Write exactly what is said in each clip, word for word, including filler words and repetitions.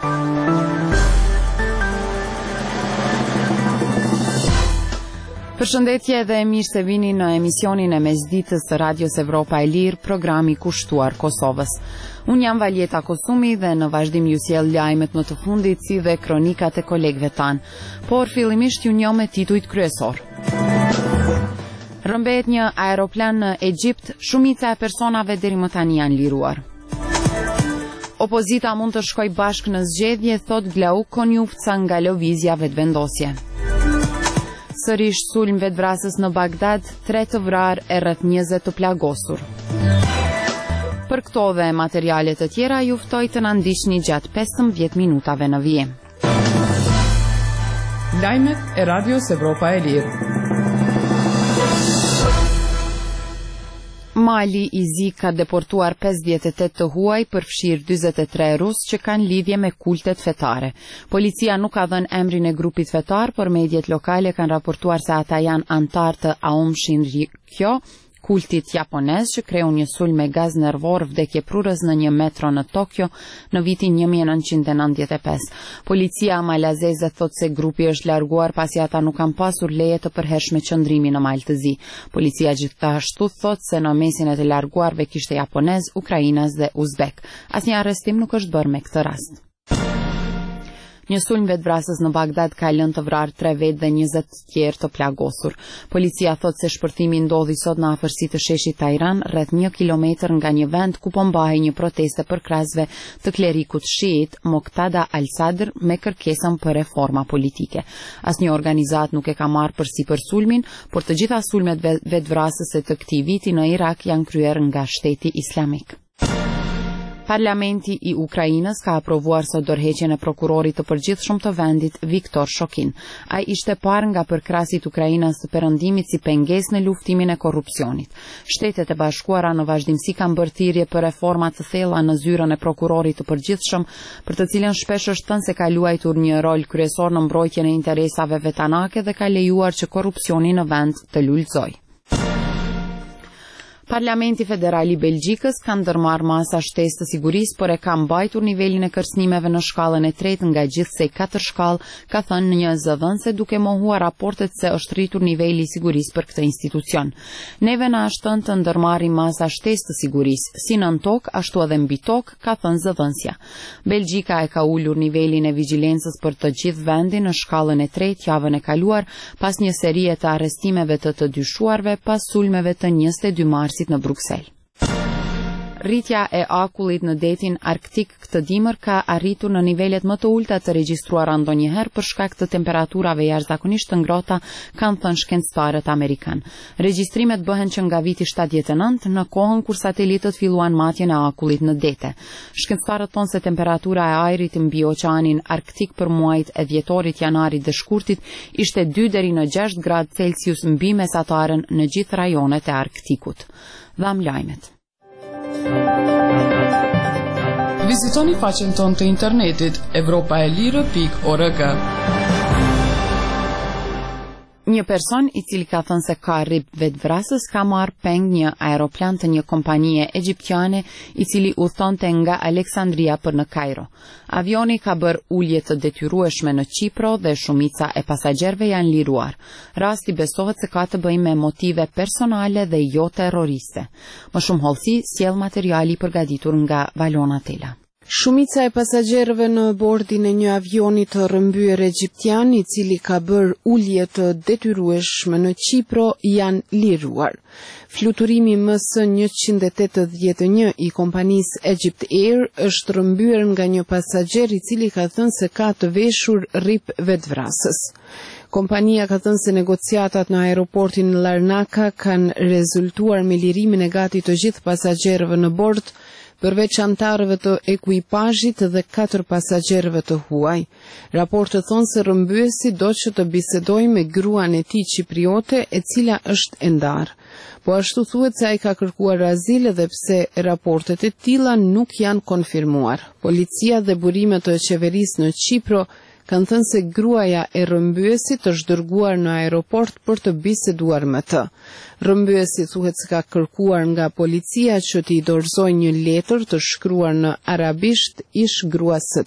Përshëndetje dhe mirë se vini në emisionin e mesditës së Radios Evropa e Lirë, programi kushtuar Kosovës. Unë jam Valjeta Kosumi dhe në vazhdim ju sjell lajmet më të fundit si dhe kronikat e kolegëve tanë, por fillimisht ju njoh me titujt kryesor. Rëmbehet një aeroplan në Egjipt, shumica e personave deri më tani janë liruar. Opozita mund të shkojë bashkë në zgjedhje, thot Glauk Konjufca nga lëvizja vetëvendosje. Sërish sulm vetvrasës në Bagdad, tre të vrarë e rreth njëzet të plagosur. Për këto dhe materiale të tjera ju ftoj të na ndiqni gjatë pesëmbëdhjetë minutave në vijim. Lajmet e Radios Evropa e Lirë. Mali i Zi ka deportuar pesëdhjetë e tetë të huaj, përfshirë dyzet e tre rusë që kanë lidhje me kultet fetare. Policia nuk ka dhënë emrin e grupit fetar, por mediat lokale kanë raportuar se ata janë antar të Aum Shinrikyo, kultit japonez që kreu një sulm me gaz nervor vdekje prurës në një metro në Tokyo në vitin një mijë e nëntëqind e nëntëdhjetë e pesë. Policia malazeze thot se grupi është larguar pasi ata nuk kanë pasur leje të përhershme qëndrimi në Mal të Zi. Policia gjithashtu thot se në mesin e të larguarve kishte japonez, ukrainas dhe uzbek. Asnjë arrestim nuk është bërë me këtë rast. Një sulm vetvrasës në Bagdad ka lënë të vrarë tre vetë dhe njëzet tjerë të plagosur. Policia thot se shpërtimi ndodhi sot në afërsi të sheshit Tajran, rreth një kilometër nga një vend ku po mbahej një proteste për krahasve të klerikut shiit Moqtada al-Sadr me kërkesën për reforma politike. Asnjë organizat nuk e ka marrë përsipër sulmin, por të gjitha sulmet vetvrasëse të këtij viti në Irak janë kryer nga Shteti Islamik. Parlamenti i Ukrainës ka aprovuar sot dorëheqjen e prokurorit të përgjithshëm të vendit Viktor Shokin. Ai ishte parë nga përkrasit Ukrainës të perëndimit si pengesë në luftimin e korrupsionit. Shtetet e Bashkuara në vazhdimsi kanë bërë thirrje për reforma të thella në zyrën e prokurorit të përgjithshëm, për të cilën shpesh është thënë se ka luajtur një rol kryesor në mbrojtjen e interesave vetanake dhe ka lejuar që korrupsioni në vend të lulëzojë. Parlamenti Federal i Belgjikës ka ndërmarrë masa shtesë të sigurisë, por e ka mbajtur nivelin e kërcënimeve në shkallën e tretë nga gjithsej katër shkallë, ka thënë një zëdhënëse duke mohuar raportet se është rritur niveli i sigurisë për këtë institucion. Neve na është thënë të ndërmarrim masa shtesë të sigurisë, si nën tokë ashtu edhe mbi tokë, ka thënë zëdhënësja. Belgjika e ka ulur nivelin e vigjilencës për të gjithë vendin në shkallën e tretë javën e kaluar, pas një serie të arrestimeve të të dyshuarve pas sulmeve të njëzet e dy marsit në Bruksel. Rritja e akullit në detin arktik këtë dimër ka arritur në nivelet më të ulta të regjistruara ndonjëherë për shkak të temperaturave jashtëzakonisht të ngrohta, kanë thënë shkencëtarët amerikan. Regjistrimet bëhen që nga viti shtatëdhjetë e nëntë, në kohën kur satelitët filluan matjen e akullit në dete. Shkencëtarët thonë se temperatura e ajrit mbi oqeanin arktik për muajt e dhjetorit, janarit dhe shkurtit ishte dy deri në gjashtë gradë Celsius mbi mesataren në gjithë rajonet e Arktikut. Dham lajmet. Vizitoni faqen tonë të internetit evropaelire pikë org. Një person i cili ka thënë se ka rrip vetvrasës ka marrë peng një aeroplan të një kompanie egjiptiane i cili udhtonte nga Aleksandria për në Kairo. Avioni ka bërë ulje të detyrueshme në Qipro dhe shumica e pasagerëve janë liruar. Rasti besohet se ka të bëjë me motive personale dhe jo terroriste. Më shumë hollësi sjell materiali i përgatitur nga Valona Tela. Shumica e pasagerëve në bordin e një avioni të rrëmbyer egjiptian i cili ka bërë ulje të detyrueshme në Qipro janë liruar. Fluturimi M S njëqind e tetëdhjetë e një i kompanisë Egypt Air është rrëmbyer nga një pasager i cili ka thënë se ka të veshur rrip vetvrasës. Kompania ka thënë se negociatat në aeroportin Larnaca kanë rezultuar me lirimin e gati të gjithë pasagerëve në bord, përveç antarëve të ekuipazhit dhe katër pasagerëve të huaj. Raportet thonë se rrëmbyesi do që të bisedojë me gruan e tij qipriote, e cila është e ndarë. Po ashtu thuhet se ai ka kërkuar azil edhe pse raportet e tilla nuk janë konfirmuar. Policia dhe burimet të qeverisë në Qipro kanë thënë se gruaja e rrëmbyesit është dërguar në aeroport për të biseduar me të. Rrëmbyesi thuhet se ka kërkuar nga policia që t'i dorëzojë një letër të shkruar në arabisht ish gruas së tij.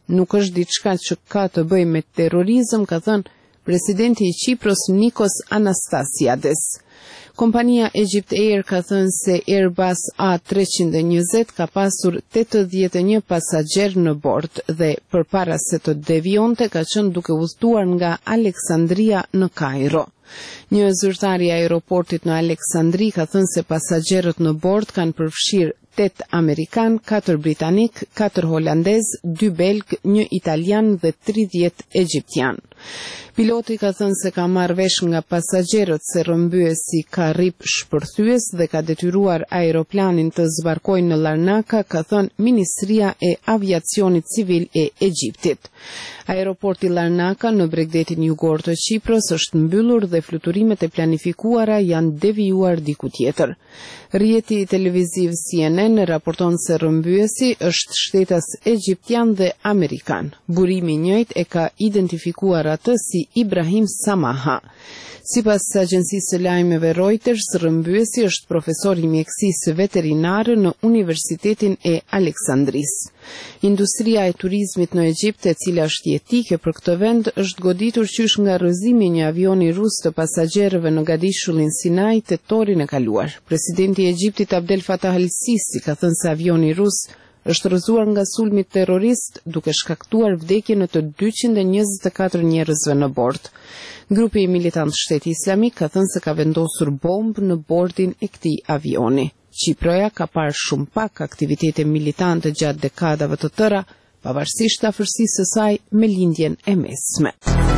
nuk është diçka që ka të bëjë me terrorizëm, ka thënë presidenti i Qipros Nikos Anastasiades. Kompania Egypt Air ka thënë se Airbus A treqind e njëzet ka pasur tetëdhjetë e një pasagjer në bord dhe përpara se të devionte ka qenë duke udhëtuar nga Aleksandria në Kairo. Një zyrtar i aeroportit në Aleksandri ka thënë se pasagjerët në bord kanë përfshirë tetë amerikan, katër britanik, katër holandez, dy belg, një italian dhe tridhjetë egjiptian. Piloti ka thënë se ka marrë vesh nga pasagjerët se rrëmbyesi ka rrip shpërthyes dhe ka detyruar aeroplanin të zbarkojë në Larnaka, ka thënë Ministria e Aviacionit Civil e Egjiptit. Aeroporti Larnaka në Bregdetin jugor të Qipros është mbyllur dhe fluturimet e planifikuara janë devijuar diku tjetër. Rrjeti televiziv C N N raporton se rrëmbyesi është shtetas egjiptian dhe amerikan. Burimi i njëjtë e ka identifikuar atë si Ibrahim Samaha. Sipas agjencisë së lajmeve Reuters, rrëmbyesi është profesor i mjekësisë veterinare në Universitetin e Aleksandrisë. Industria e turizmit në Egjipt, e cila është jetike për këtë vend, është goditur qysh nga rrëzimi i një avioni rus të pasagjerëve në Gadishullin Sinai tetorin e kaluar. Presidenti i Egjiptit Abdel Fattah al-Sisi ka thënë se avioni rus është rrëzuar nga sulmi terrorist duke shkaktuar vdekjen e të dyqind e njëzet e katër njerëzve në bord. Grupi i militant Shteti Islamik ka thënë se ka vendosur bombë në bordin e këtij avioni. Qipëroja ka parë shumë pak aktivitete militante gjatë dekadave të tëra, pavarësisht afërsisë së saj me lindjen e mesme.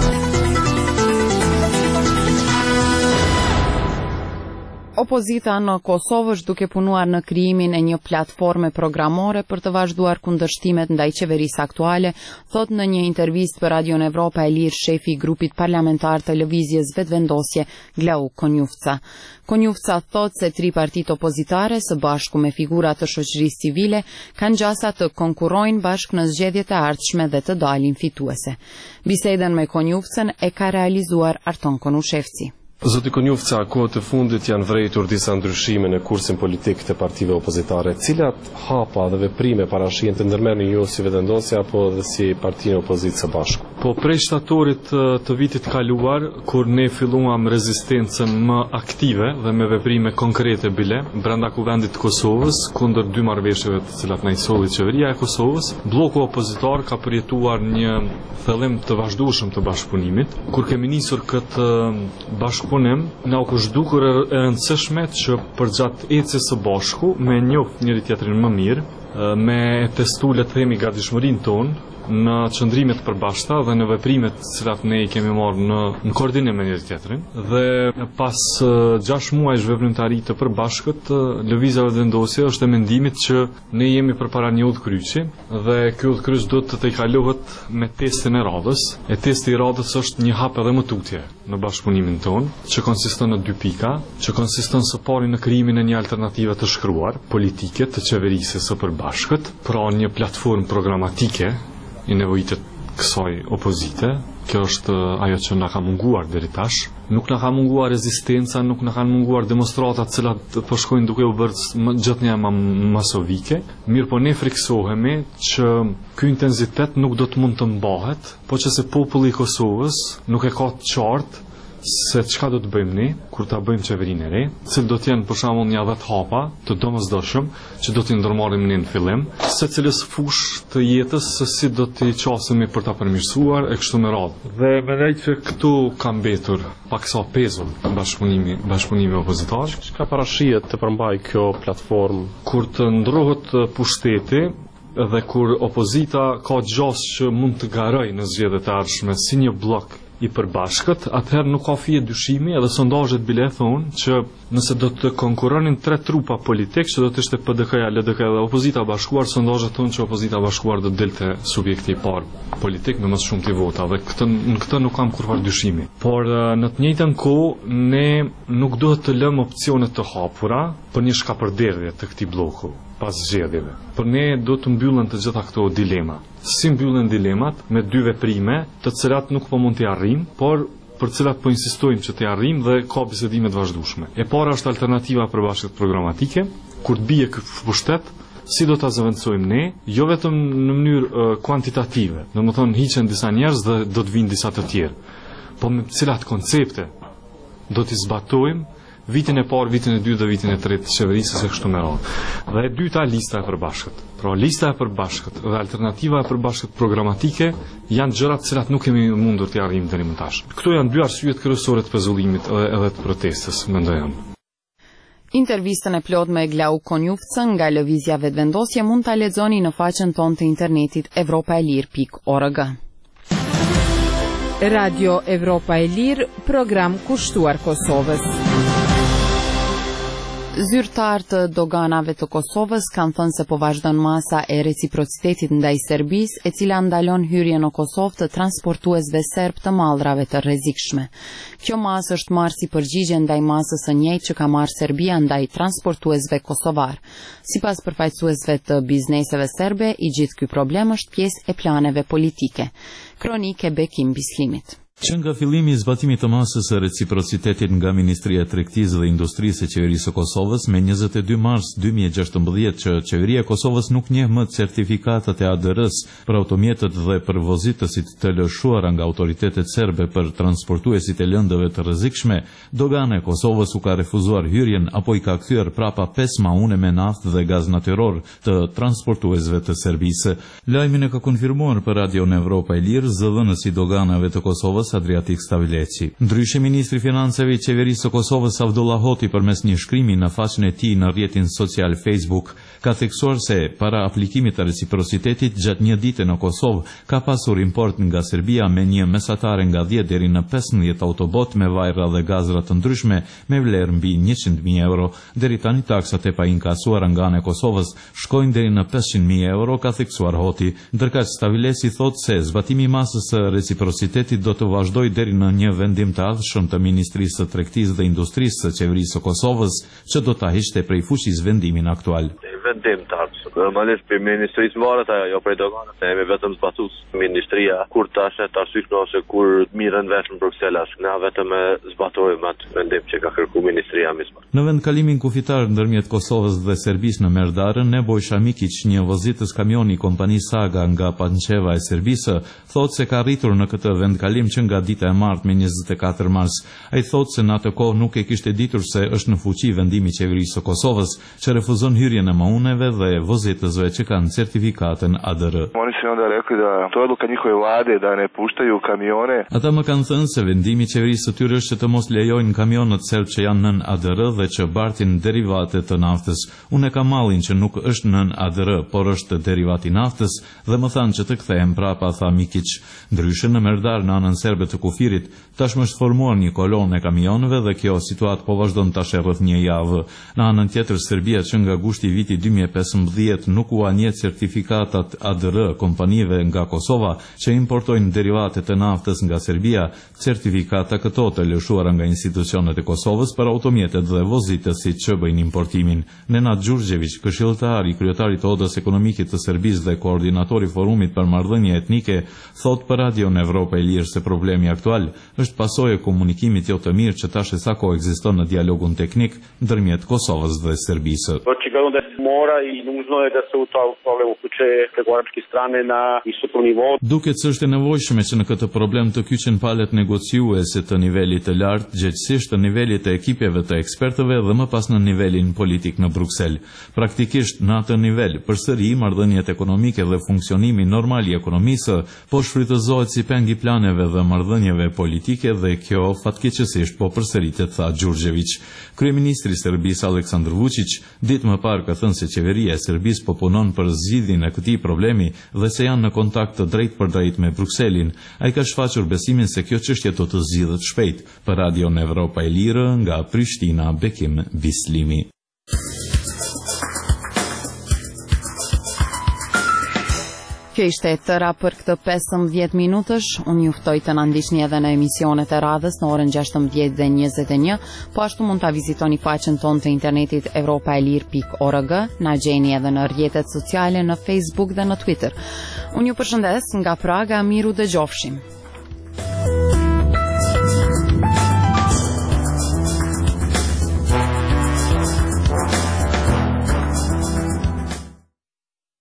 Opozita në Kosovë është duke punuar në krijimin e një platforme programore për të vazhduar kundërshtimet ndaj qeverisë aktuale, thot në një intervistë për Radion Evropa e Lirë shefi i grupit parlamentar të lëvizjes Vetvendosje, Glau Konjufca. Konjufca thot se tri partitë opozitare së bashku me figura të shoqërisë civile kanë gjasa të konkurrojnë bashkë në zgjedhjet e ardhshme dhe të dalin fituese. Bisedën me Konjufcën e ka realizuar Arton Konushevci. Zoti Konjufca, kohët e fundit janë vërejtur disa ndryshime në kursin politik të partive opozitare. Cilat hapa dhe veprime parashihen të ndërmerrni ju si Vetëvendosja apo dhe si partinë opozitë së bashku? Po prej shtatorit të vitit kaluar, kur ne filluam rezistencën më aktive dhe me veprime konkrete bile, brenda kuvendit të Kosovës, kundër dy marrëveshjeve të cilat na i solli qeveria e Kosovës, bloku opozitar ka përjetuar një thellim të vazhdueshëm të bashkëpunimit. Kur kemi nisur këtë bashkëpunim, na u zhdukur e rëndësishme që përgjatë ecjes së bashku me njoft njëri tjetrin më mirë, me testu le të themi gatishmërinë tonë në qëndrimet të përbashkëta dhe në veprimet të cilat ne i kemi marrë në, në koordinim me njëri tjetrin. Dhe pas gjashtë muajsh veprimtari të përbashkët, lëvizja Vetëvendosje është e mendimit që ne jemi përpara një udhkryqi dhe ky udhkryq do të të kalohet me testin e radhës. E testi i radhës është një hap edhe më tutje në bashkëpunimin tonë, që konsiston në dy pika, që konsiston së pari në krijimin e një alternative të shkruar, politike të qeverisë së përbashkët, pra një platformë programatike i nevojitet kësaj opozite. Kjo është ajo që na ka munguar deri tash. Nuk na ka munguar rezistenca, nuk na kanë munguar demonstratat të cilat po shkojnë duke u bërë gjithnjë më masovike. Mirë, po ne friksohemi që ky intensitet nuk do të mund të mbahet, po që se populli i Kosovës nuk e ka të qartë se çka do të bëjmë ne kur ta bëjmë qeverinë e re, se do të jenë për shembull një dhjetë hapa të domosdoshëm që do t'i ndërmarrim ne në fillim, secilës fushë të jetës se si do t'i qasemi për ta përmirësuar e kështu me radhë. Dhe mendoj që këtu ka mbetur paksa pezull bashkëpunimi bashkëpunimi opozitar. Çka parashihet të përmbajë kjo platformë kur të ndrohet pushteti dhe kur opozita ka gjasë që mund të garojë në zgjedhjet e ardhshme si një blok i përbashkët, atëherë nuk ka fije dyshimi, edhe sondazhet bile thonë që nëse do të konkurronin tre trupa politik, që do të ishte P D K-ja, L D K dhe opozita bashkuar, sondazhet thonë që opozita bashkuar do të dilte subjekti i parë politik me më shumë të vota, dhe këtë, në këtë nuk kam kurrë dyshimi. Por në të njëjtën kohë ne nuk duhet të lëmë opsione të hapura për një shkapërderdhje të këtij bloku pas zgjedhjeve. Por ne do të mbyllen të gjitha këto dilema. Si mbyllen dilemat me dy veprime, të cilat nuk po mund t'i arrijm, por për të cilat po insistojmë që t'i arrijm dhe ka bisedime të vazhdueshme. E para është alternativa përbashkët programatike, kur të bie ky pushtet, si do ta zëvendësojmë ne, jo vetëm në mënyrë uh, kuantitative, domethënë hiqen disa njerëz dhe do të vinë disa të tjerë, po me cilat koncepte do t'i zbatojmë vitin e parë, vitin e dytë dhe vitin e tretë të qeverisë së kështu me radhë. Dhe e dyta, lista e përbashkët. Pra lista e përbashkët dhe alternativa e përbashkët programatike janë gjëra të cilat nuk kemi mundur t'i arrijmë deri më tash. Këto janë dy arsyet kryesore të pezullimit edhe, edhe të protestës, mendoj jam. Intervistën e plot me Glau Konjufcën nga lëvizja vetëvendosje mund ta lexoni në faqen tonë të internetit evropaelir pikë org. Radio Evropa e Lirë, program kushtuar Kosovës. Zyrtarë të doganave të Kosovës kanë thënë se po vazhdon masa e reciprocitetit ndaj Serbisë, e cila ndalon hyrjen në Kosovë të transportuesve serb të mallrave të rrezikshme. Kjo masë është marrë si përgjigje ndaj masës së njëjtë që ka marrë Serbia ndaj transportuesve kosovar. Sipas përfaqësuesve të bizneseve serbe, i gjithë ky problem është pjesë e planeve politike. Kronikë e Bekim Bislimit. Që nga fillimi i zbatimit të masës së reciprocitetit nga Ministria e Tregtisë dhe Industrisë e Qeverisë së Kosovës me njëzet e dy mars dy mijë e gjashtëmbëdhjetë që Qeveria e Kosovës nuk njeh më certifikatat e A D R-s për automjetët dhe për vozitësit të lëshuara nga autoritetet serbe për transportuesit e lëndëve të rrezikshme, dogana e Kosovës u ka refuzuar hyrjen apo i ka kthyer prapa pesë maune me naftë dhe gaz natyror të transportuesve të Serbisë. Lajmin e ka konfirmuar për Radio Evropa e Lirë zëdhënësi i doganave të Kosovës Adriatik Stavileci. Ndryshe ministri financave i qeverisë së Kosovës Avdullah Hoti përmes një shkrimi në faqen e tij në rrjetin social Facebook ka theksuar se para aplikimit të reciprocitetit gjatë një dite në Kosovë ka pasur import nga Serbia me një mesatare nga dhjetë deri në pesëmbëdhjetë autobot me vajra dhe gazra të ndryshme me vlerë mbi njëqind mijë euro. Deri tani taksat e painkasuara nga ana e Kosovës shkojnë deri në pesëqind mijë euro, ka theksuar Hoti. Ndërkaq Stavileci thotë se zbatimi i masës së reciprocitetit do të vazhdoj deri në një vendim të ardhshëm të Ministrisë së Tregtisë dhe Industrisë së Qeverisë së Kosovës, që do ta hiqte prej fuqisë vendimin aktual. Vendim të ardhshëm. Normalisht për Ministrisë varet ajo prej doganës, ne jemi vetëm zbatues Ministria kur tash e arsysh ose kur mirën vesh në Brukselash. Ne vetëm e zbatojmë atë vendim që ka kërkuar Ministria misma. Në vendkalimin kufitar ndërmjet Kosovës dhe Serbisë në Merdarën, Neboj Shamikic, një vozitës kamioni kompanisë Saga nga Pančeva e Serbisë, thotë se ka arritur në këtë vendkalim që nga dita e martë me njëzet e katër mars. Ai thotë se në atë kohë nuk e kishte ditur se është në fuqi vendimi i qeverisë së Kosovës që refuzon hyrjen e mauneve dhe vozitësve që kanë certifikatën A D R. Oni su onda rekli da to je odluka njihove vlade da ne puštaju kamione. Ata më kanë thënë se vendimi i qeverisë së tyre është që të mos lejojnë kamionët serb që janë nën A D R dhe që bartin derivate të naftës. Unë kam mallin që nuk është nën A D R, por është derivati i naftës dhe më thanë që të kthehem prapa, tha Mikic. Ndryshe në Merdar në anën serbe të kufirit, tashmë është formuar një kolonë e kamionëve dhe kjo situatë po vazhdon tash rreth një javë. Në anën tjetër, Serbia që nga gushti i vitit dy mijë e pesëmbëdhjetë nuk u anjet certifikatat A D R kompanive nga Kosova që importojnë derivate të naftës nga Serbia, certifikata këto të lëshuara nga institucionet e Kosovës për automjetet dhe vozitësit që bëjnë importimin. Nenad Gjurgjević, këshilltar i kryetarit të Odës Ekonomike të Serbisë dhe koordinatori i forumit për marrëdhënie etnike, thot për Radio Evropa e Lirë se problemi aktual është pasojë e komunikimit jo të mirë që tash e sa kohë ekziston në dialogun teknik ndërmjet Kosovës dhe Serbisë. Očigledno da mora i nužno je da se u to problem uključe pregovaračke strane na visokom nivou. Duket se është e nevojshme që në këtë problem të kyçen palët negociuese të nivelit të lartë, gjithsesi të nivelit të ekipeve të ekspertëve dhe më pas në nivelin politik në Bruksel. Praktikisht në atë nivel, përsëri marrëdhëniet ekonomike dhe funksionimi normal i ekonomisë po shfrytëzohet si peng i planeve dhe marrëdhënieve politike dhe kjo fatkeqësisht po përsëritet, tha Gjurgjević. Kryeministri i Serbisë Aleksandar Vučić ditë më parë ka thënë se qeveria e Serbisë po punon për zgjidhjen e këtij problemi dhe se janë në kontakt të drejtë për drejtë me Brukselin. Ai ka shfaqur besimin se kjo çështje do të zgjidhet shpejt. Për Radio Evropa e Lirë nga Prishtina, Bekim Bislimi. Kjo ishte e tëra për këtë pesëmbëdhjetë minutësh. Unë ju ftoj të na ndiqni edhe në emisionet e radhës në orën gjashtëmbëdhjetë dhe njëzet e një, po ashtu mund ta vizitoni faqen tonë të internetit evropaelir pikë org, na gjeni edhe në rrjetet sociale në Facebook dhe në Twitter. Unë ju përshëndes nga Praga, miru dëgjofshim.